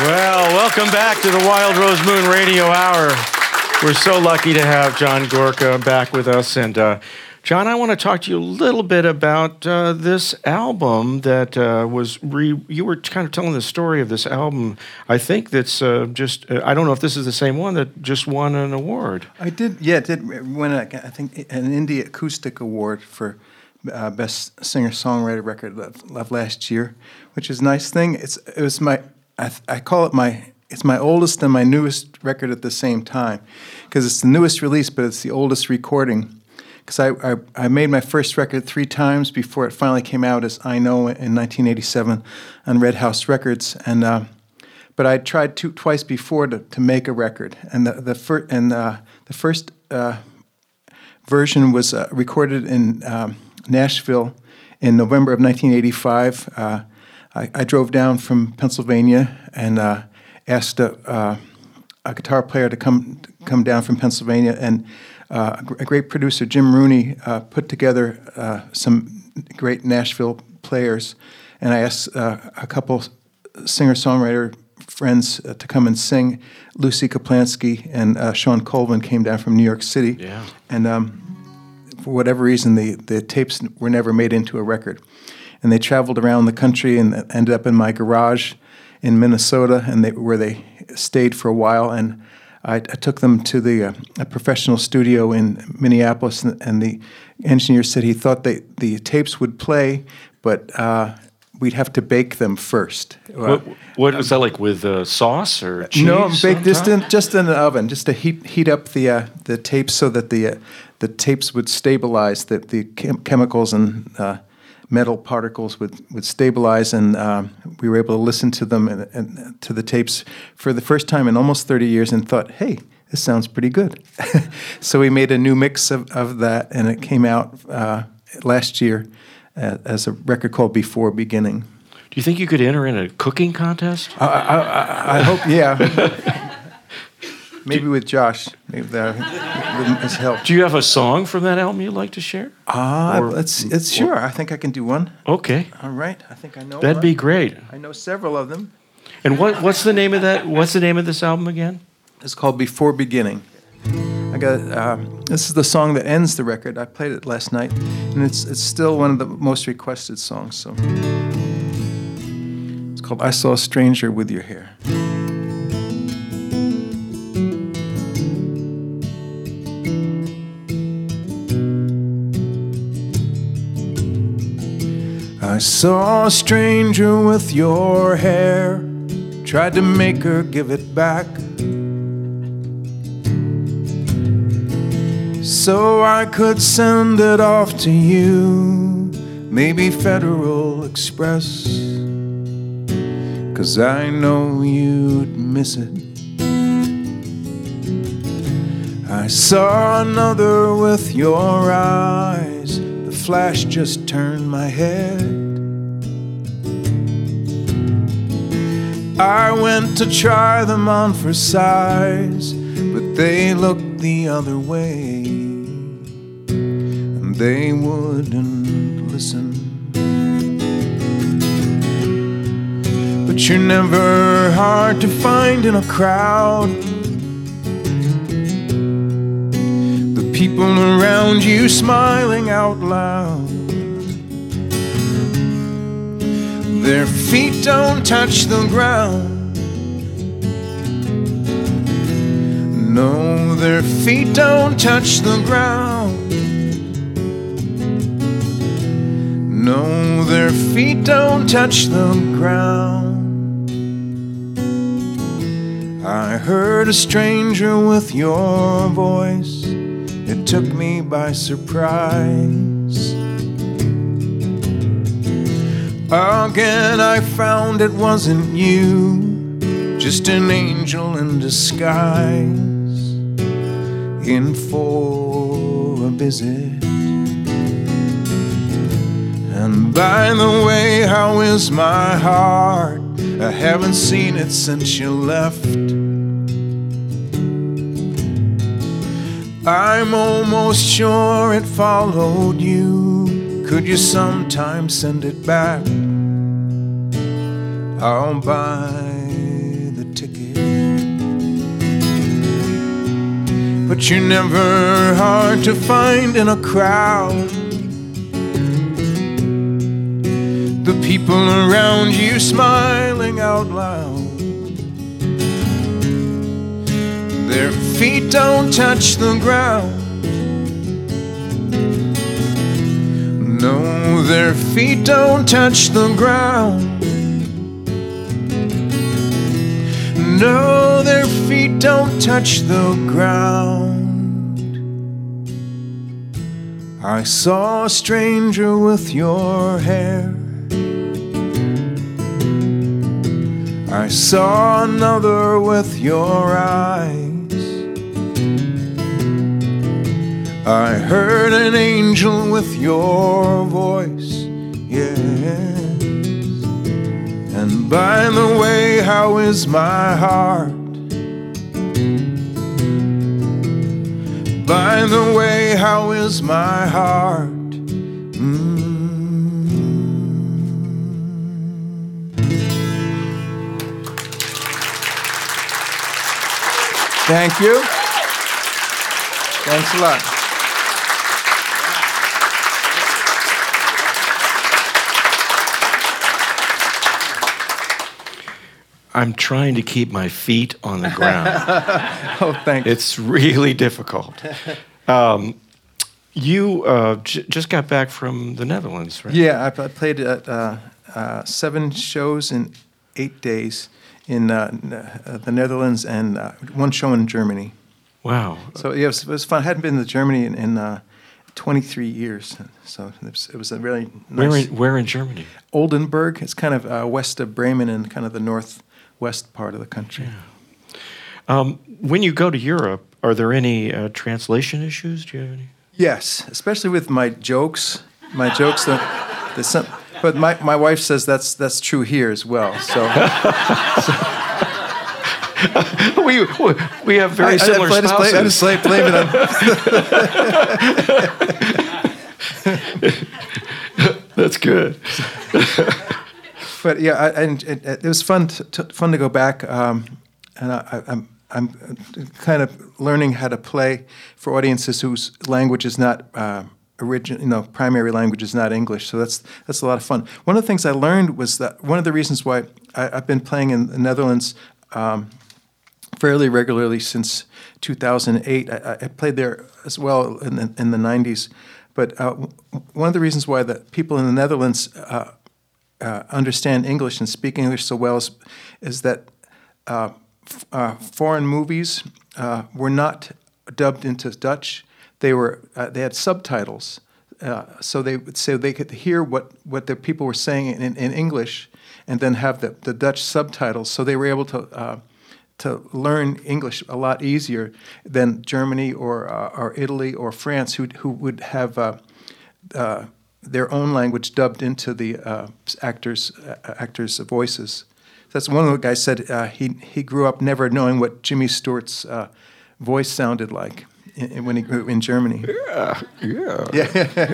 Well, welcome back to the Wild Rose Moon Radio Hour. We're so lucky to have John Gorka back with us. And John, I want to talk to you a little bit about this album that you were kind of telling the story of this album. I think that's I don't know if this is the same one that just won an award. I did, yeah, it did win, I think, an Indie Acoustic Award for Best Singer-Songwriter Record of last year, which is a nice thing. I call it it's my oldest and my newest record at the same time, because it's the newest release, but it's the oldest recording. Because I made my first record 3 times before it finally came out as I Know in 1987 on Red House Records, and but I tried twice before to make a record, and the first version was recorded in Nashville in November of 1985. I drove down from Pennsylvania and asked a guitar player to come down from Pennsylvania, and a great producer, Jim Rooney, put together some great Nashville players, and I asked a couple singer-songwriter friends to come and sing. Lucy Kaplansky and Sean Colvin came down from New York City, and for whatever reason, the tapes were never made into a record. And they traveled around the country and ended up in my garage in Minnesota, and where they stayed for a while. And I took them to a professional studio in Minneapolis, and the engineer said he thought the tapes would play, but we'd have to bake them first. What was that like, with sauce or cheese? No, baked just in the oven, just to heat up the tapes so that the tapes would stabilize, that the chemicals and metal particles would stabilize, and we were able to listen to them and to the tapes for the first time in almost 30 years and thought, hey, this sounds pretty good. So we made a new mix of that, and it came out last year as a record called Before Beginning. Do you think you could enter in a cooking contest? I hope, yeah. Maybe with Josh, maybe that with his help. Do you have a song from that album you'd like to share? Sure. I think I can do one. Okay. All right. I think I know. That'd be great. I know several of them. And what's the name of that? What's the name of this album again? It's called Before Beginning. This is the song that ends the record. I played it last night, and it's still one of the most requested songs. So it's called "I Saw a Stranger with Your Hair." I saw a stranger with your hair, tried to make her give it back, so I could send it off to you, maybe Federal Express, 'cause I know you'd miss it. I saw another with your eyes, the flash just turned my head. I went to try them on for size, but they looked the other way, and they wouldn't listen. But you're never hard to find in a crowd. The people around you smiling out loud. Their feet don't touch the ground. No, their feet don't touch the ground. No, their feet don't touch the ground. I heard a stranger with your voice. It took me by surprise. Again I found it wasn't you, just an angel in disguise, in for a visit. And by the way, how is my heart? I haven't seen it since you left. I'm almost sure it followed you. Could you sometime send it back? I'll buy the but you're never hard to find in a crowd. The people around you smiling out loud. Their feet don't touch the ground. No, their feet don't touch the ground. No, their feet don't touch the ground. I saw a stranger with your hair. I saw another with your eyes. I heard an angel with your voice, yes. And by the way, how is my heart? By the way, how is my heart? Thank you. Thanks a lot. I'm trying to keep my feet on the ground. Oh, thanks. It's really difficult. You just got back from the Netherlands, right? Yeah, I played at 7 shows in 8 days in the Netherlands and 1 show in Germany. Wow. So yeah, it was fun. I hadn't been to Germany in 23 years, so it was a really nice. Where in Germany? Oldenburg. It's kind of west of Bremen and kind of the northwest part of the country. Yeah. When you go to Europe, are there any translation issues? Do you have any? Yes, especially with my jokes. My jokes, but my wife says that's true here as well. So. we have very similar spouses. I just blame it on. That's good. But yeah, and it was fun to go back, and I'm kind of learning how to play for audiences whose language is not primary language is not English. So that's a lot of fun. One of the things I learned was that one of the reasons why I've been playing in the Netherlands fairly regularly since 2008. I played there as well in the 90s. But one of the reasons why the people in the Netherlands understand English and speak English so well is that foreign movies were not dubbed into Dutch. They had subtitles, so they could hear what the people were saying in English, and then have the Dutch subtitles. So they were able to learn English a lot easier than Germany or Italy or France, who would have their own language dubbed into the actors' voices. That's one of the guys said he grew up never knowing what Jimmy Stewart's voice sounded like when he grew in Germany. Yeah.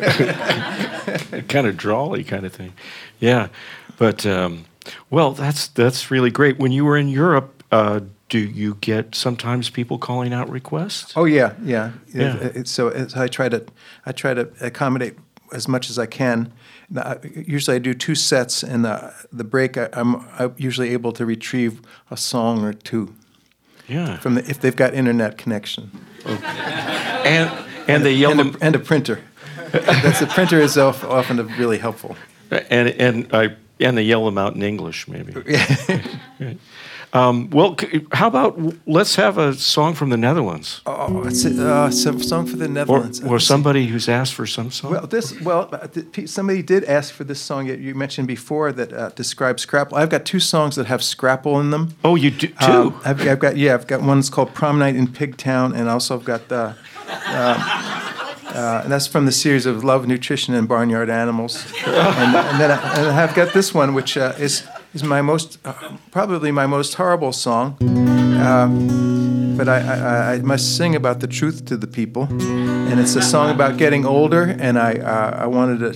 Kind of drawly kind of thing. Yeah, but well, that's really great. When you were in Europe, do you get sometimes people calling out requests? Oh yeah. So I try to accommodate as much as I can. Usually I do 2 sets, and the break I'm usually able to retrieve a song or 2. Yeah. If they've got internet connection. Okay. And they yell them and a printer. The printer is often really helpful. And they yell them out in English, maybe. Right. Well, how about let's have a song from the Netherlands? Oh, it's a song for the Netherlands. Or somebody who's asked for some song? Somebody did ask for this song you mentioned before that describes Scrapple. I've got 2 songs that have Scrapple in them. Oh, you do too? I've got one that's called Prom Night in Pigtown, and also I've got and that's from the series of Love, Nutrition, and Barnyard Animals. and then I've got this one, which is my most probably my most horrible song, but I must sing about the truth to the people, and it's a song about getting older, and I wanted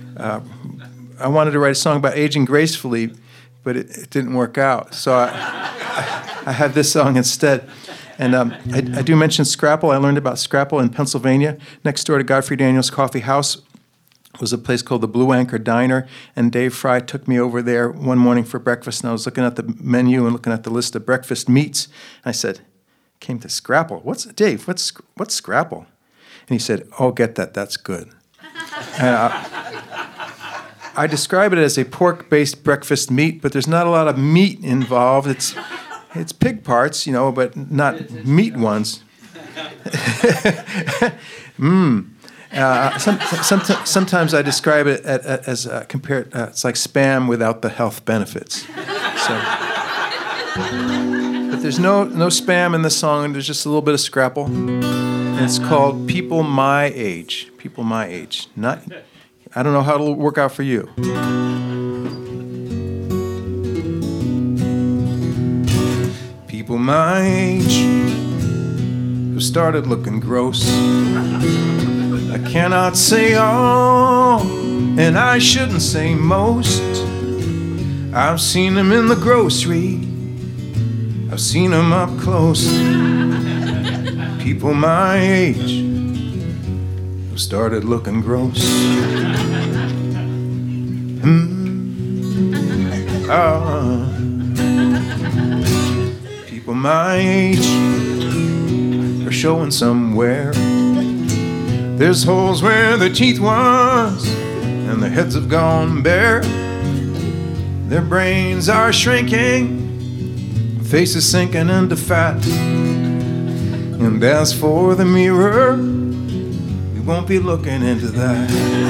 to write a song about aging gracefully, but it didn't work out, so I had this song instead. And I do mention Scrapple. I learned about Scrapple in Pennsylvania. Next door to Godfrey Daniels Coffee House was a place called the Blue Anchor Diner, and Dave Fry took me over there one morning for breakfast, and I was looking at the menu and looking at the list of breakfast meats, and I said, came to Scrapple. Dave, what's Scrapple? And he said, oh, get that, that's good. And I describe it as a pork-based breakfast meat, but there's not a lot of meat involved. It's pig parts, but not meat ones. Sometimes I describe it as compared. It's like Spam without the health benefits. But there's no Spam in the song. There's just a little bit of Scrapple. And it's called "People My Age." People my age. I don't know how it'll work out for you. People my age who started looking gross. I cannot say all, and I shouldn't say most. I've seen them in the grocery. I've seen them up close. People my age who started looking gross. People my age are showing somewhere. There's holes where their teeth was, and their heads have gone bare. Their brains are shrinking, faces sinking into fat. And as for the mirror, we won't be looking into that.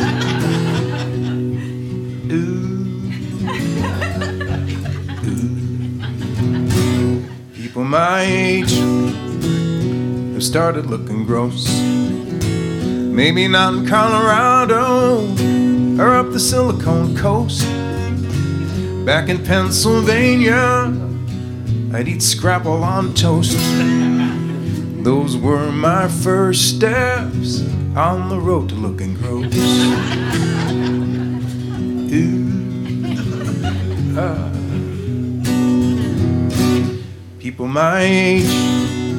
People my age have started looking gross. Maybe not in Colorado or up the Silicon Coast. Back in Pennsylvania, I'd eat Scrapple on toast. Those were my first steps on the road to looking gross. People my age.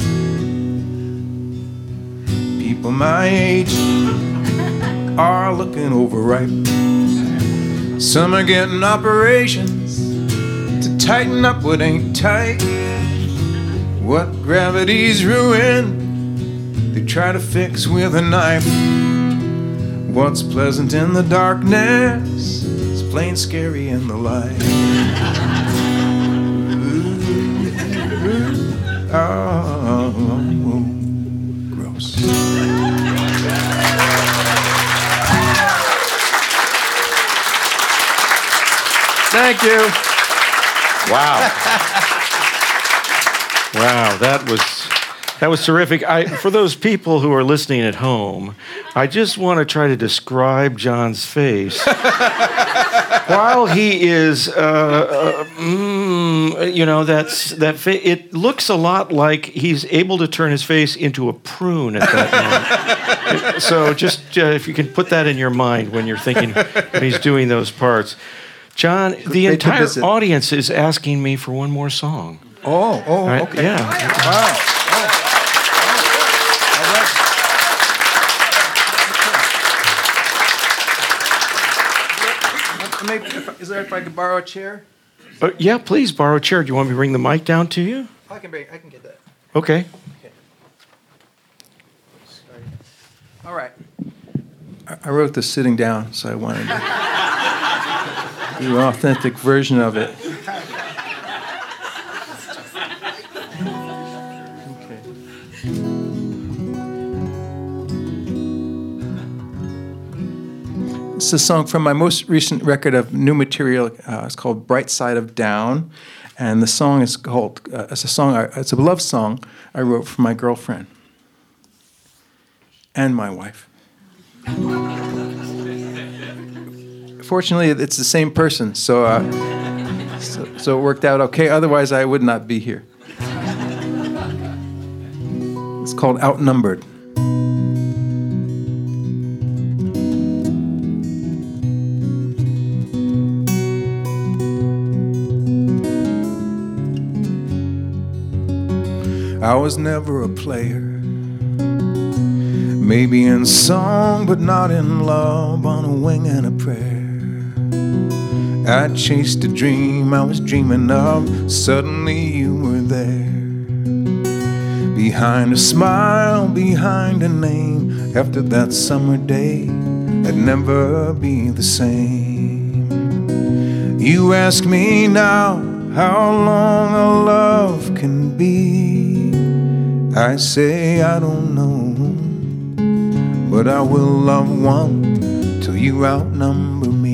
People my age are looking overripe. Some are getting operations to tighten up what ain't tight. What gravity's ruined, they try to fix with a knife. What's pleasant in the darkness is plain scary in the light. Gross. Thank you. Wow. Wow, that was terrific. For those people who are listening at home, I just want to try to describe John's face while he is, it looks a lot like he's able to turn his face into a prune at that moment. So just if you can put that in your mind when you're thinking when he's doing those parts. John, the entire audience is asking me for one more song. Oh, right? Okay. Yeah. Wow. Is there if I could borrow a chair? Yeah, please borrow a chair. Do you want me to bring the mic down to you? I can get that. Okay. Sorry. All right. I wrote this sitting down, so I wanted to do an authentic version of it. Okay. It's a song from my most recent record of new material. It's called "Bright Side of Down," and the song is called. It's a love song I wrote for my girlfriend and my wife. Fortunately, it's the same person, so it worked out okay. Otherwise, I would not be here. It's called "Outnumbered." I was never a player. Maybe in song, but not in love, on a wing and a prayer. I chased a dream I was dreaming of. Suddenly you were there. Behind a smile, behind a name. After that summer day, I'd never be the same. You ask me now how long a love can be. I say I don't know, but I will love one till you outnumber me.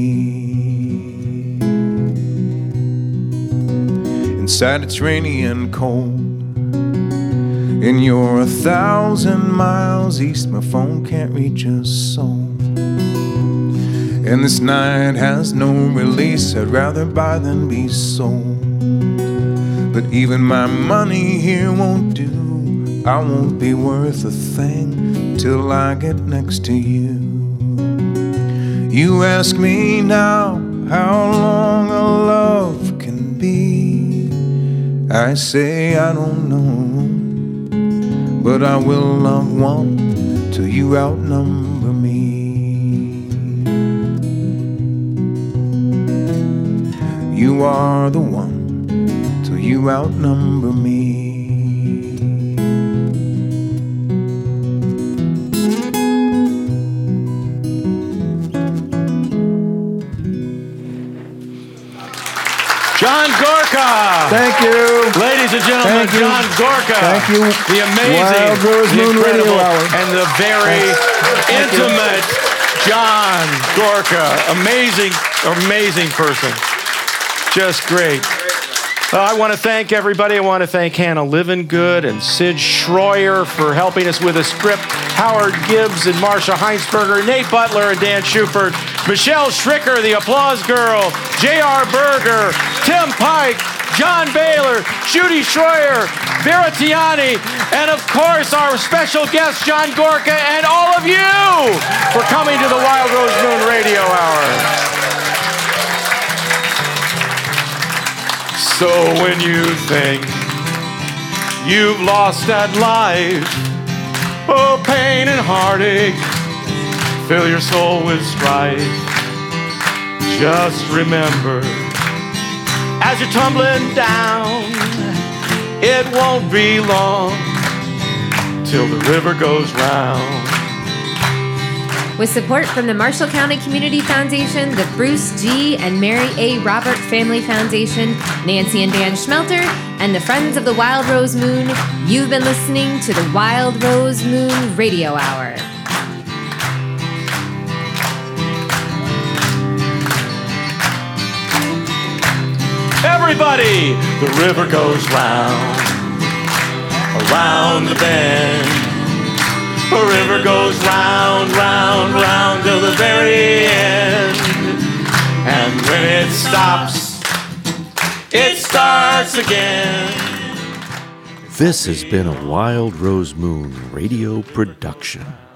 Inside it's rainy and cold, and you're 1,000 miles east. My phone can't reach a soul, and this night has no release. I'd rather buy than be sold. But even my money here won't do. I won't be worth a thing till I get next to you. You ask me now how long a love can be. I say I don't know, but I will love one till you outnumber me. You are the one till you outnumber me. John Gorka! Thank you. Ladies and gentlemen, John Gorka. Thank you. The amazing, Wild Rose the Moon incredible, Radio Hour. and the very intimate John Gorka. Amazing, amazing person. Just great. I want to thank everybody. I want to thank Hannah Livengood and Sid Schroyer for helping us with a script. Howard Gibbs and Marsha Heinsberger, Nate Butler and Dan Schubert, Michelle Schricker, the Applause Girl, J.R. Berger, Tim Pike, John Baylor, Judy Schroyer, Vera Tiani, and of course our special guest, John Gorka, and all of you for coming to the Wild Rose Moon Radio Hour. So when you think you've lost at life, oh, pain and heartache fill your soul with strife, just remember, as you're tumbling down, it won't be long till the river goes round. With support from the Marshall County Community Foundation, the Bruce G. and Mary A. Robert Family Foundation, Nancy and Dan Schmelter, and the Friends of the Wild Rose Moon, you've been listening to the Wild Rose Moon Radio Hour. Everybody, the river goes round, around the bend. The river goes round, round, round till the very end. And when it stops, it starts again. This has been a Wild Rose Moon radio production.